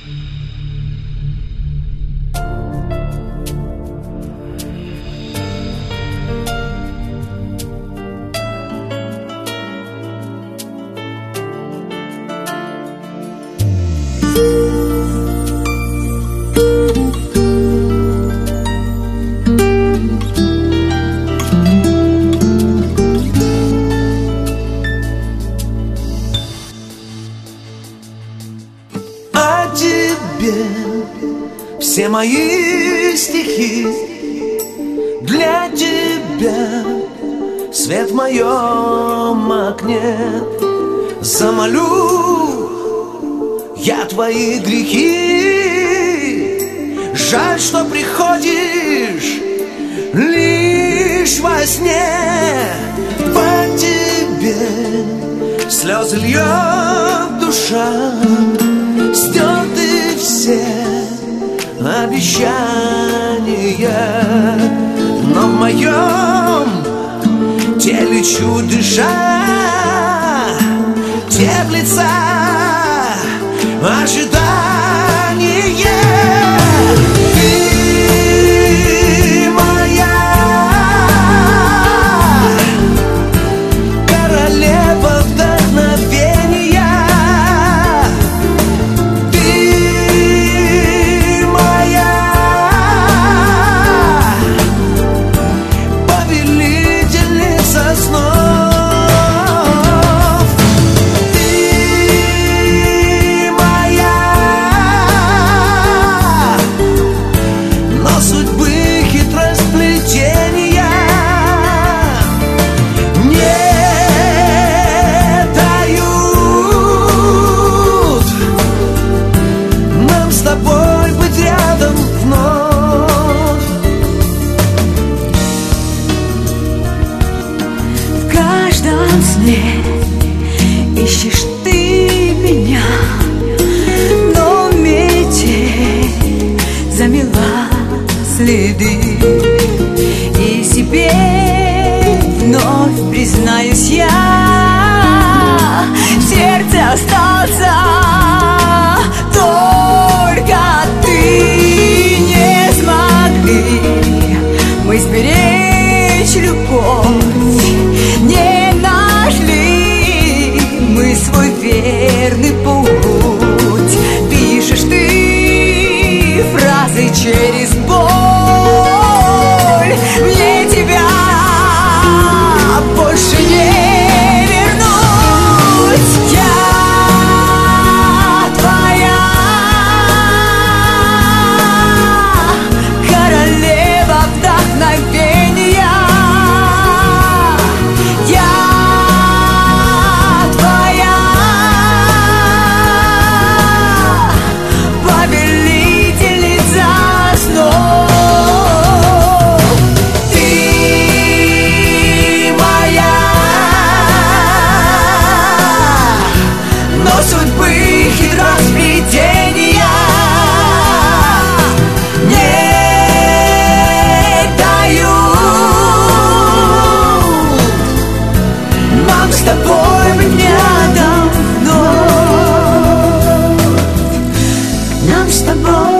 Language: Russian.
Все мои стихи для тебя, свет в моем окне. Замолю я твои грехи. Жаль, что приходишь лишь во сне. По тебе слезы льет душа, стерты все обещания, но в моем теле чудеса теплится ожидание. Ты моя королева вдохновения. Ищешь ты меня, но метель замела следы. И себе вновь признаюсь я, в сердце остался только ты. Не смогли мы сберечь любовь, не нашли мы свой верный путь. Пишешь ты фразы через боль, мне тебя больше не вернуть. Я твоя королева вдохновения. Судьбы хитросплетения не дают нам с тобой быть рядом вновь. Нам с тобой